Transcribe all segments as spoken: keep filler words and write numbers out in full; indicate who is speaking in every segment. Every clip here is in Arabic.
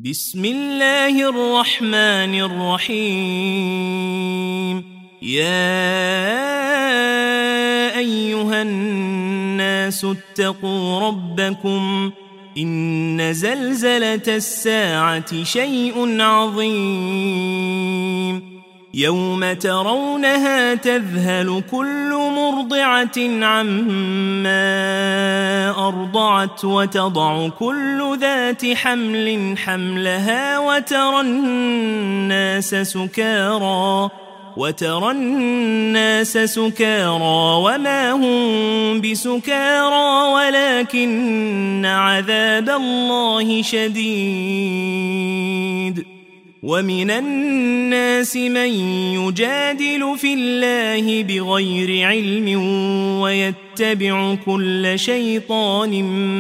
Speaker 1: بسم الله الرحمن الرحيم. يا أيها الناس اتقوا ربكم إن زلزلة الساعة شيء عظيم يوم ترونها تذهل كل مرضعة عما أرضعت وتضع كل ذات حمل حملها وترى الناس سكارى وترى الناس سكارى وما هم بسكارى ولكن عذاب الله شديد. ومن الناس من يجادل في الله بغير علم ويتبع كل شيطان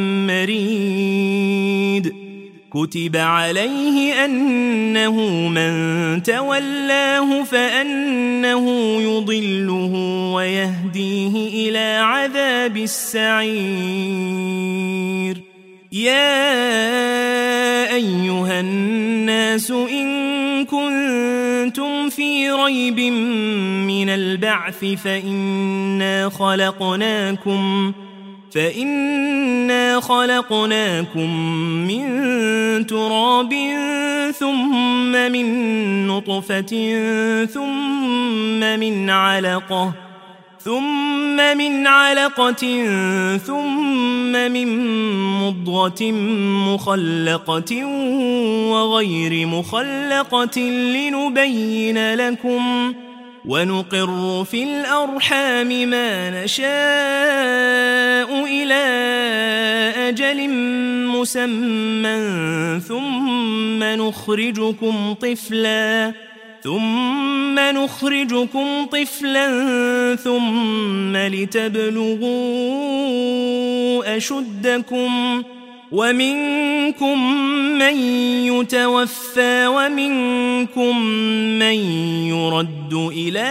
Speaker 1: مريد. كتب عليه أنه من تولاه فأنه يضله ويهديه إلى عذاب السعير. يا أيها الناس إن كنتم في ريب من البعث فإنا خلقناكم فإنا خلقناكم من تراب ثم من نطفة ثم من علقة ثم من علقة ثم من مضغة مخلقة وغير مخلقة لنبين لكم ونقر في الأرحام ما نشاء إلى أجل مسمى ثم نخرجكم طفلاً ثم نخرجكم طفلا ثم لتبلغوا أشدكم ومنكم من يتوفى ومنكم من يرد إلى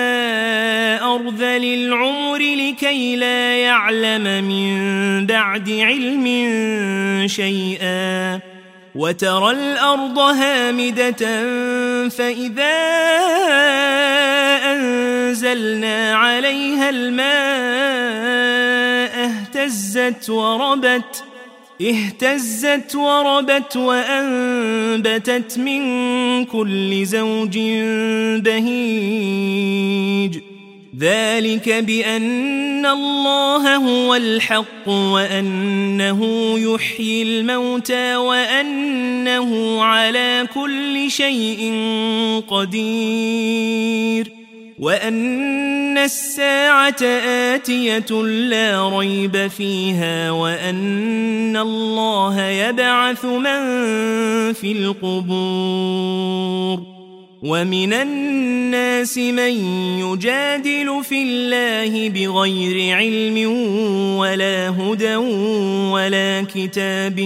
Speaker 1: أرذل العمر لكي لا يعلم من بعد علم شيئا. وترى الأرض هامدة فإذا أنزلنا عليها الماء اهتزت وربت اهتزت وربت وأنبتت من كل زوج بهيج. ذلك بأن الله هو الحق وأنه يحيي الموتى وأنه على كل شيء قدير وأن الساعة آتية لا ريب فيها وأن الله يبعث من في القبور. ومن الناس من يجادل في الله بغير علم ولا هدى ولا كتاب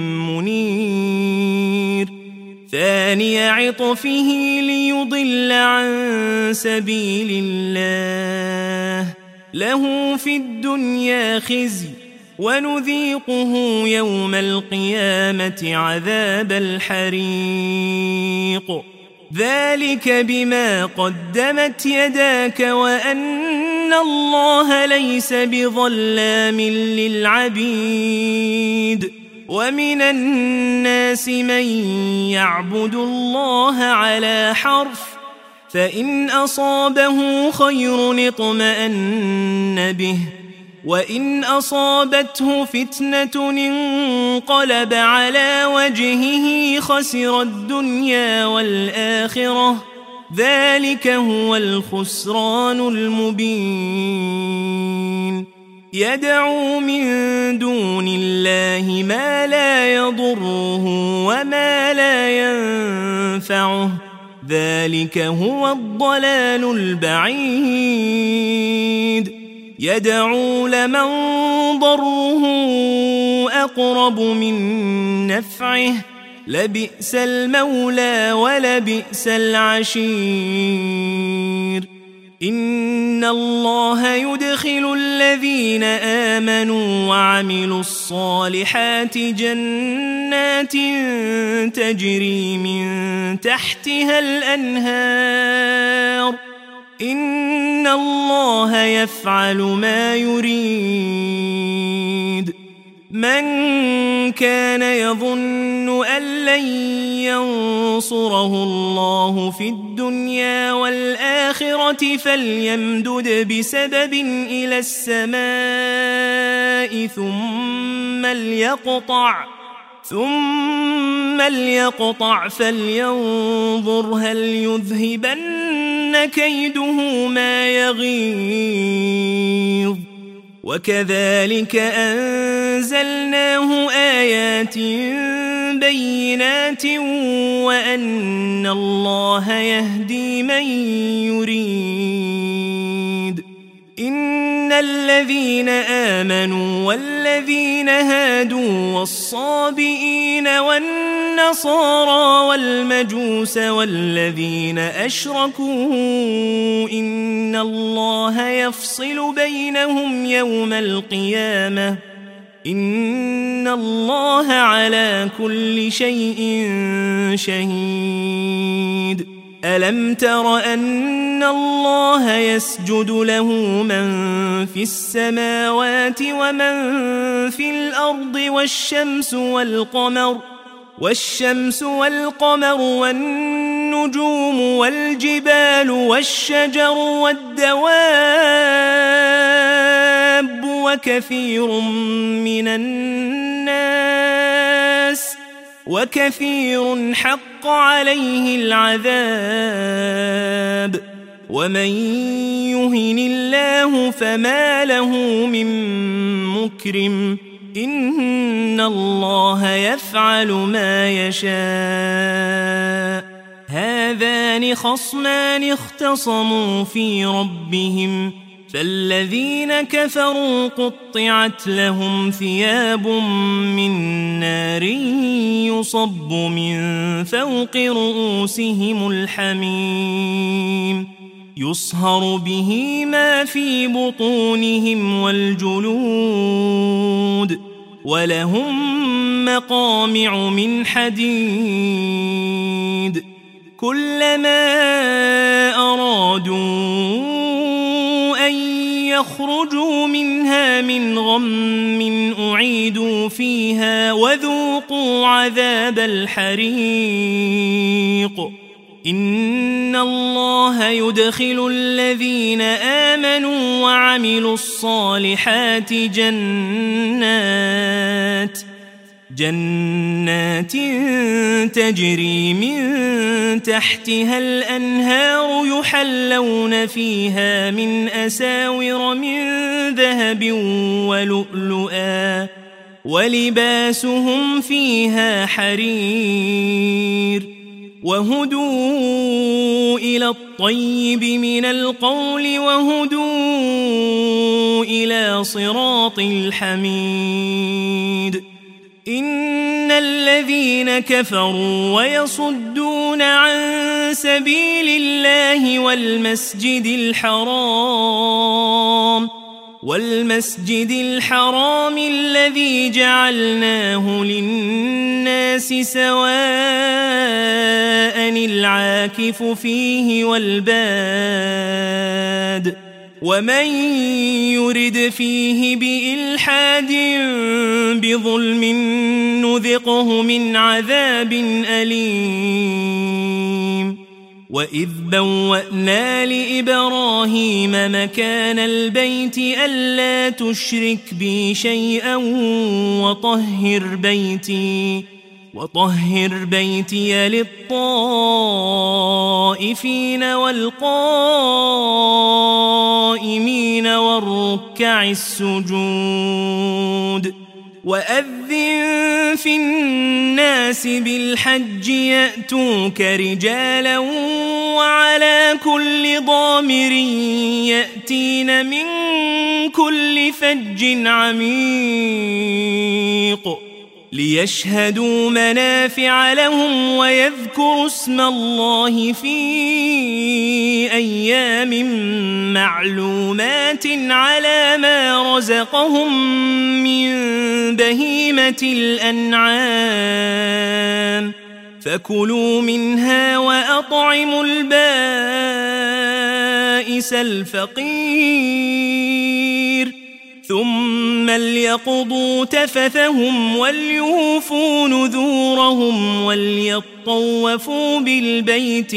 Speaker 1: منير. ثاني عطفه ليضل عن سبيل الله له في الدنيا خزي ونذيقه يوم القيامة عذاب الحريق. ذلك بما قدمت يداك وأن الله ليس بظلام للعبيد. ومن الناس من يعبد الله على حرف فإن أصابه خير اطمأن به وإن أصابته فتنة انقلب على وجهه خسر الدنيا والآخرة. ذلك هو الخسران المبين. يدعو من دون الله ما لا يضره وما لا ينفعه ذلك هو الضلال البعيد. يدعو لمن ضره أقرب من نفعه لبئس المولى ولبئس العشير. إن الله يدخل الذين آمنوا وعملوا الصالحات جنات تجري من تحتها الأنهار إن الله يفعل ما يريد. من كان يظن أن لن ينصره الله في الدنيا والآخرة فليمدد بسبب إلى السماء ثم ليقطع ثم ليقطع فلينظر هل يذهبن كيده ما يغيظ. وكذلك أنزلناه آيات بينات وأن الله يهدي من يريد. إن الذين آمنوا والذين هادوا والصابئين والنصارى والمجوس والذين أشركوا إن الله يفصل بينهم يوم القيامة إن الله على كل شيء شهيد. ألم تر أن الله يسجد له من في السماوات ومن في الأرض والشمس والقمر والشمس والقمر والنجوم والجبال والشجر والدواب وكثير من الناس وكثير حق عليه العذاب ومن يهن الله فما له من مكرم إن الله يفعل ما يشاء. هذان خصمان اختصموا في ربهم فالذين كفروا قطعت لهم ثياب من نار يصب من فوق رؤوسهم الحميم يصهر به ما في بطونهم والجلود ولهم مقامع من حديد كلما أرادوا أن يخرجوا منها من غم أعيدوا فيها وذوقوا عذاب الحريق. إن الله يدخل الذين آمنوا وعملوا الصالحات جنات جنات تجري من تحتها الأنهار يحلون فيها من أساور من ذهب ولؤلؤا ولباسهم فيها حرير وهدوا إلى الطيب من القول وهدوا إلى صراط الحميد. إن الذين كفروا ويصدون عن سبيل الله والمسجد الحرام والمسجد الحرام الذي جعلناه للناس سواء العاكف فيه والباد ومن يرد فيه بإلحاد بظلم نذقه من عذاب أليم. وإذ بوأنا لإبراهيم مكان البيت ألا تشرك بي شيئا وطهر بيتي وطهر بيتي للطائفين والقائمين والركع السجود. وأذن في الناس بالحج يأتوك رجالا وعلى كل ضامر يأتين من كل فج عميق ليشهدوا منافع لهم ويذكروا اسم الله في أيام معلومات على ما رزقهم من بهيمة الأنعام فكلوا منها وأطعموا البائس الفقير ثم ليقضوا تفثهم وليوفوا نذورهم وليطوفوا بالبيت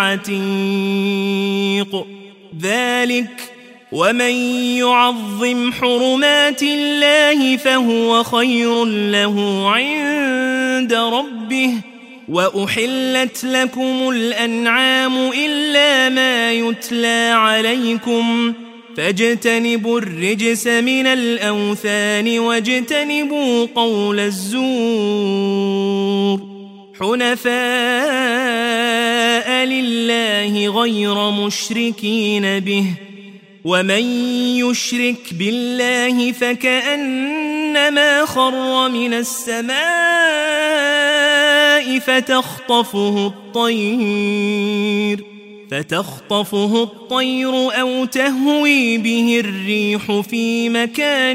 Speaker 1: العتيق ذلك ومن يعظم حرمات الله فهو خير له عند ربه وأحلت لكم الأنعام إلا ما يتلى عليكم فاجتنبوا الرجس من الأوثان واجتنبوا قول الزور حنفاء لله غير مشركين به ومن يشرك بالله فكأنما خر من السماء فتخطفه الطير فتخطفه الطير أو تهوي به الريح في مكان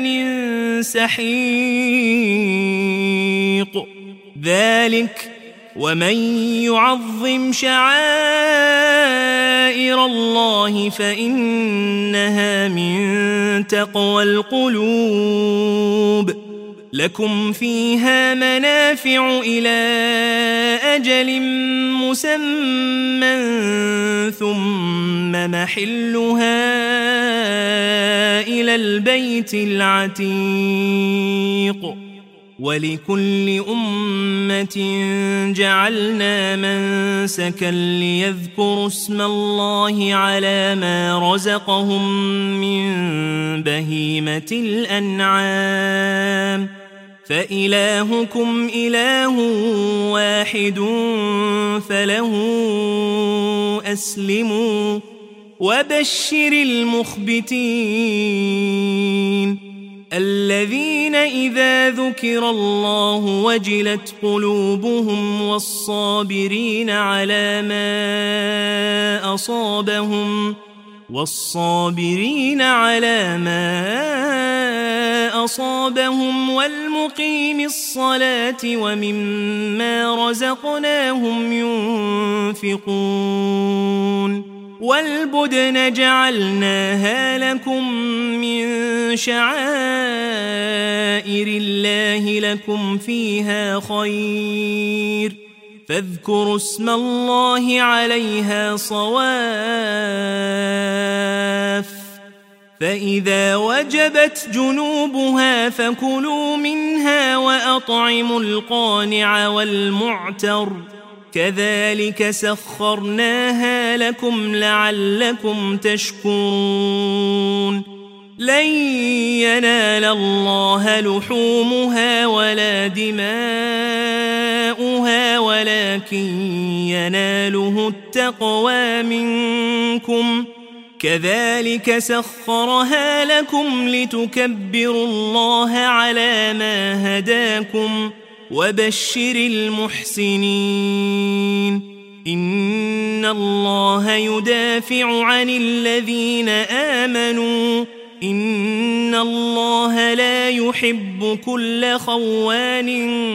Speaker 1: سحيق ذلك ومن يعظم شعائر الله فإنها من تقوى القلوب لكم فيها منافع إلى أجل مسمى ثم محلها إلى البيت العتيق ولكل أمة جعلنا منسكا ليذكروا اسم الله على ما رزقهم من بهيمة الأنعام فإلهكم إله واحد فله أسلموا وبشر المخبتين الذين إذا ذكر الله وجلت قلوبهم والصابرين على ما أصابهم والصابرين على ما أصابهم والمقيم الصلاة ومما رزقناهم ينفقون والبدن جعلناها لكم من شعائر الله لكم فيها خير فاذكروا اسم الله عليها صواف فإذا وجبت جنوبها فكلوا منها وأطعموا القانع والمعتر كذلك سخرناها لكم لعلكم تشكرون لن ينال الله لحومها ولا دماؤها ولكن يناله التقوى منكم كذلك سخرها لكم لتكبروا الله على ما هداكم وبشر المحسنين إن الله يدافع عن الذين آمنوا إن الله لا يحب كل خوان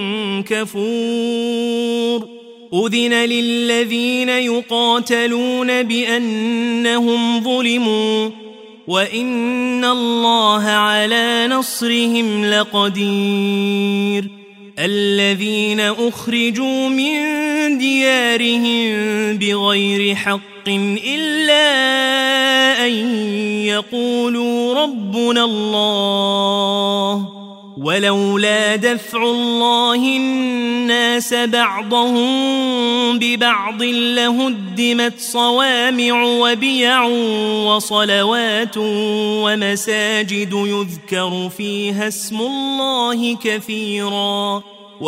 Speaker 1: كفور أذن للذين يقاتلون بأنهم ظلموا وإن الله على نصرهم لقدير الذين أخرجوا من ديارهم بغير حق إلا أن يقولوا ربنا الله ولولا دفع الله الناس بعضهم ببعض لهدمت صوامع وبيع وصلوات ومساجد يذكر فيها اسم الله كثيرا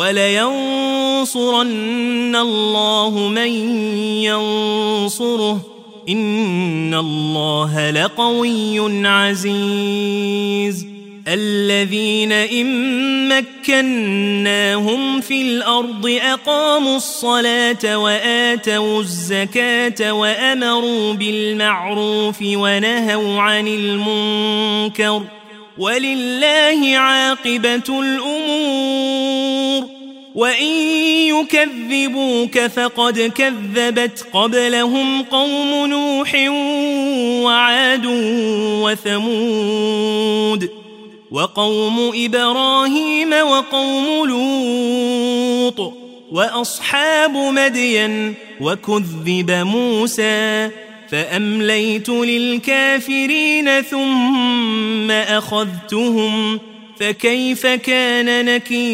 Speaker 1: ولينصرن الله من ينصره إن الله لقوي عزيز الذين إن مكناهم في الأرض أقاموا الصلاة وآتوا الزكاة وأمروا بالمعروف ونهوا عن المنكر ولله عاقبة الأمور وإن يكذبوك فقد كذبت قبلهم قوم نوح وعاد وثمود وقوم إبراهيم وقوم لوط وأصحاب مدين وكذب موسى فأمليت للكافرين ثم أخذتهم فكيف كان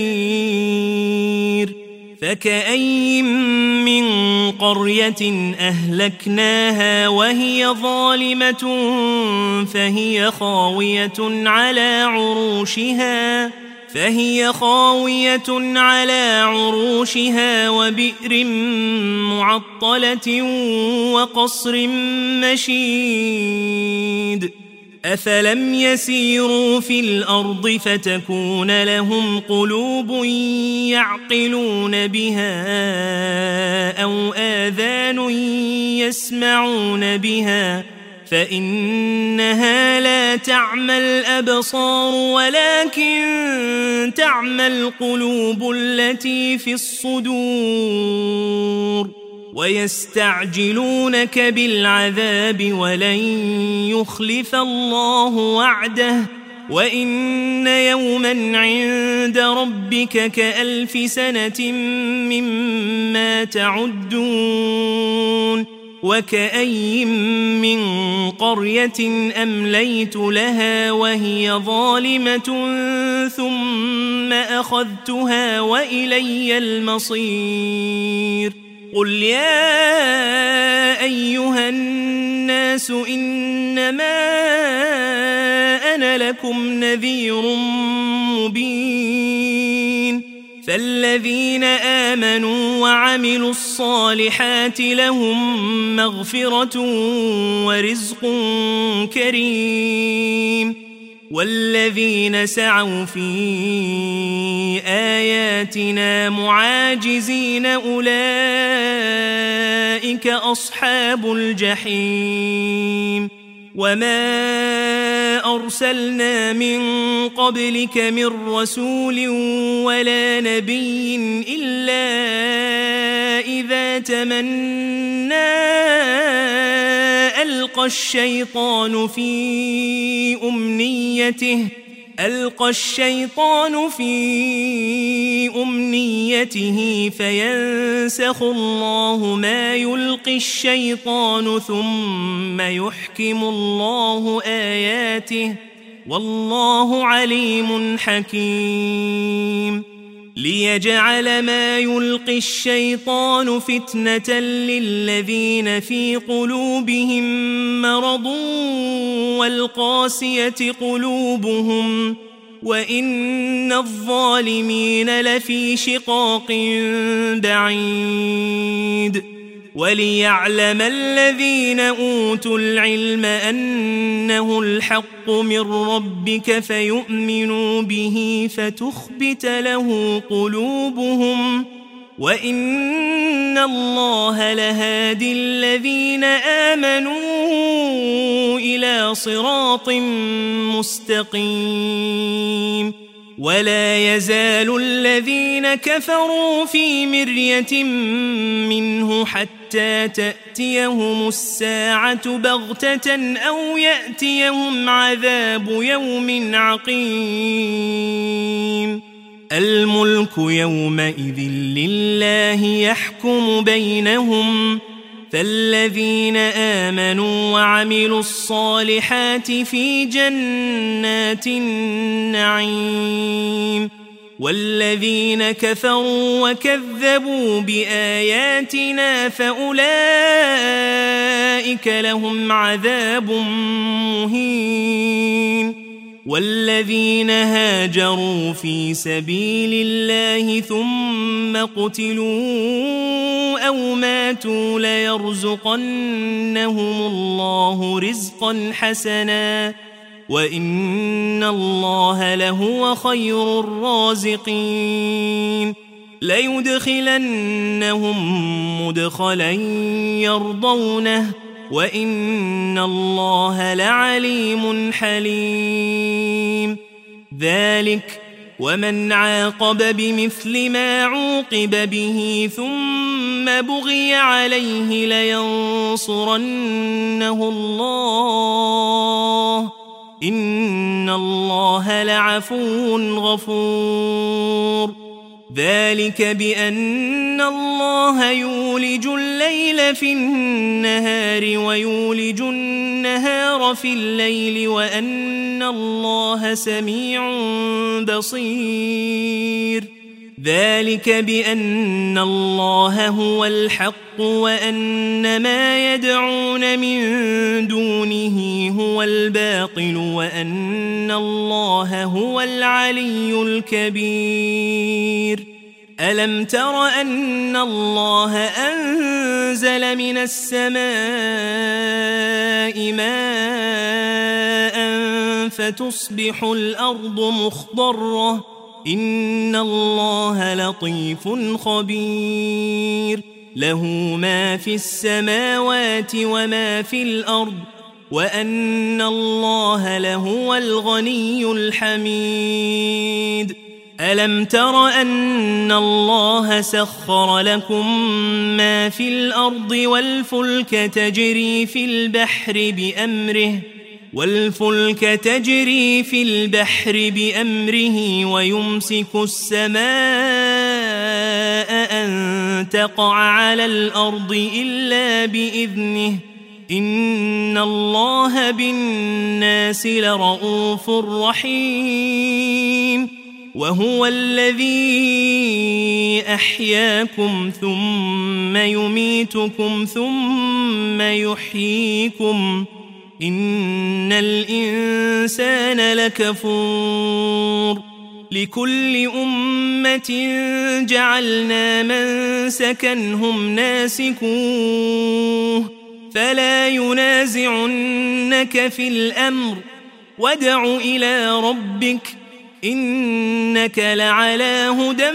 Speaker 1: نكير فكأي من قرية أهلكناها وهي ظالمة فهي خاوية على عروشها فهي خاوية على عروشها وبئر معطلة وقصر مشيد أفلم يسيروا في الأرض فتكون لهم قلوب يعقلون بها أو آذان يسمعون بها فإنها لا تعمى الأبصار ولكن تعمى القلوب التي في الصدور ويستعجلونك بالعذاب ولن يخلف الله وعده وإن يوما عند ربك كألف سنة مما تعدون وكأي من قرية أمليت لها وهي ظالمة ثم أخذتها وإلي المصير قل يا أيها الناس إنما أنا لكم نذير مبين فالذين آمنوا وعملوا الصالحات لهم مغفرة ورزق كريم والذين سعوا في آياتنا معاجزين أولئك أصحاب الجحيم وما أرسلنا من قبلك من رسول ولا نبي إلا إذا تمنى ألقى الشيطان في أمنيته ألقى الشيطان في أمنيته فينسخ الله ما يلقي الشيطان ثم يحكم الله آياته والله عليم حكيم ليجعل ما يلقي الشيطان فتنة للذين في قلوبهم مرض والقاسية قلوبهم وإن الظالمين لفي شقاق بعيد وليعلم الذين أوتوا العلم أنه الحق من ربك فيؤمنوا به فتخبت له قلوبهم وإن الله لهادي الذين آمنوا إلى صراط مستقيم ولا يزال الذين كفروا في مرية منه حتى تأتيهم الساعة بغتة أو يأتيهم عذاب يوم عقيم الملك يومئذ لله يحكم بينهم فالذين آمنوا وعملوا الصالحات في جنات النعيم والذين كفروا وكذبوا بآياتنا فأولئك لهم عذاب مهين والذين هاجروا في سبيل الله ثم قتلوا أو ماتوا ليرزقنهم الله رزقا حسنا وإن الله لهو خير الرازقين ليدخلنهم مدخلا يرضونه وإن الله لعليم حليم ذلك ومن عاقب بمثل ما عوقب به ثم بغي عليه لينصرنه الله إن الله لعفو غفور ذلك بأن الله يولج الليل في النهار ويولج النهار في الليل وأن الله سميع بصير ذلك بأن الله هو الحق وأن ما يدعون من دونه هو الباطل وأن الله هو العلي الكبير ألم تر أن الله أنزل من السماء ماء فتصبح الأرض مخضرة إن الله لطيف خبير له ما في السماوات وما في الأرض وأن الله لهو الغني الحميد ألم تر أن الله سخر لكم ما في الأرض والفلك تجري في البحر بأمره والفلك تجري في البحر بأمره ويمسك السماء أن تقع على الأرض إلا بإذنه إن الله بالناس لرؤوف رحيم وهو الذي أحياكم ثم يميتكم ثم يحييكم إن الإنسان لكفور لكل أمة جعلنا منسكا هم ناسكوه فلا ينازعنك في الأمر وادع إلى ربك إنك لعلى هدى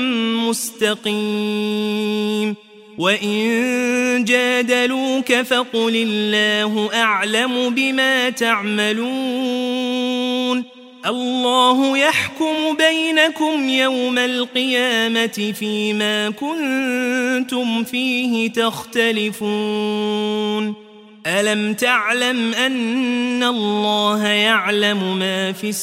Speaker 1: مستقيم وإن جادلوك فقل الله أعلم بما تعملون الله يحكم بينكم يوم القيامة فيما كنتم فيه تختلفون ألم تعلم أن الله يعلم ما في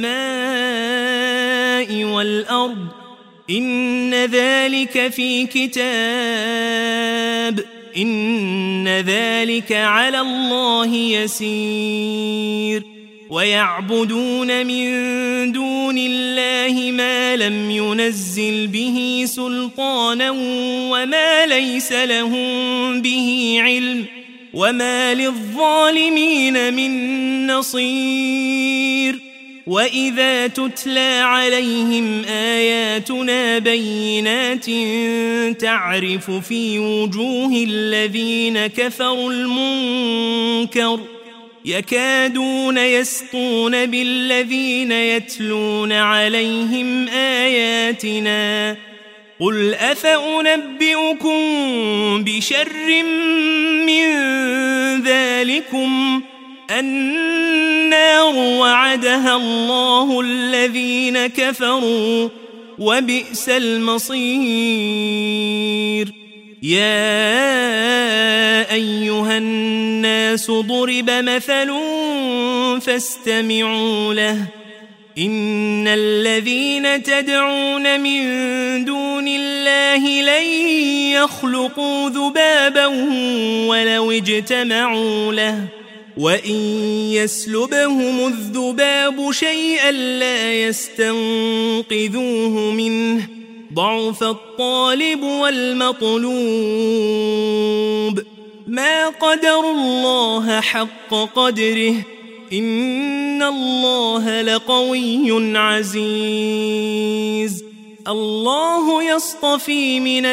Speaker 1: السماء والأرض إن ذلك في كتاب إن ذلك على الله يسير ويعبدون من دون الله ما لم ينزل به سلطانا وما ليس لهم به علم وما للظالمين من نصير وإذا تتلى عليهم آياتنا بينات تعرف في وجوه الذين كفروا المنكر يكادون يسطون بالذين يتلون عليهم آياتنا قل أفأنبئكم بشر من ذلكم النار وعدها الله الذين كفروا وبئس المصير يا أيها الناس ضرب مثل فاستمعوا له إن الذين تدعون من دون الله لن يخلقوا ذبابا ولو اجتمعوا له وإن يسلبهم الذباب شيئا لا يستنقذوه منه ضعف الطالب والمطلوب ما قدروا الله حق قدره إن الله لقوي عزيز الله يصطفي من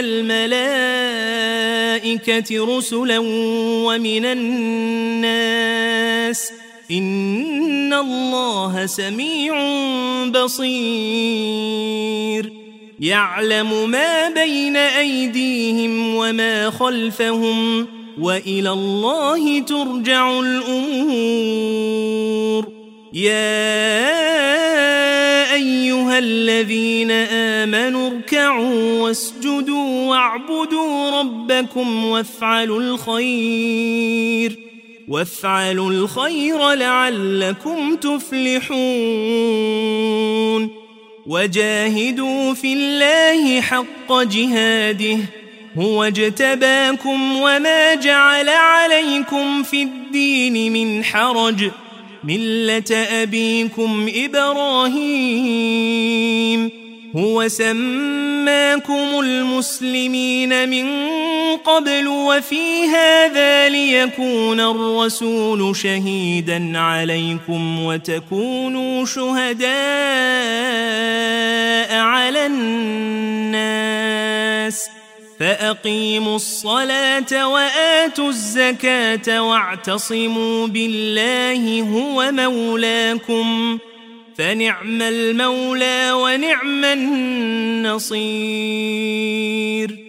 Speaker 1: الملائكة رسلا ومن الناس إن الله سميع بصير يعلم ما بين أيديهم وما خلفهم وإلى الله ترجع الأمور يا أيها الذين آمنوا اركعوا واسجدوا واعبدوا ربكم وافعلوا الخير وافعلوا الخير لعلكم تفلحون وجاهدوا في الله حق جهاده هو اجتباكم وما جعل عليكم في الدين من حرج ملة أبيكم إبراهيم هو سماكم المسلمين من قبل وفي هذا ليكون الرسول شهيدا عليكم وتكونوا شهداء على الناس فأقيموا الصلاة وآتوا الزكاة واعتصموا بالله هو مولاكم فنعم المولى ونعم النصير